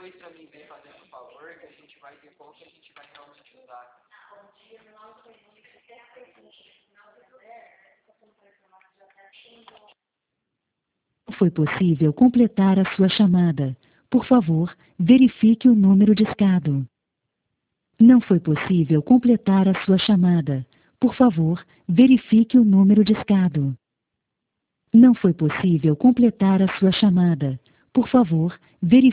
dois para mim, vem fazendo um favor, que a gente vai ver qual que a gente vai realmente usar. Não foi possível completar a sua chamada. Por favor, verifique o número discado. Não foi possível completar a sua chamada. Por favor, verifique o número discado. Não foi possível completar a sua chamada. Por favor, verifique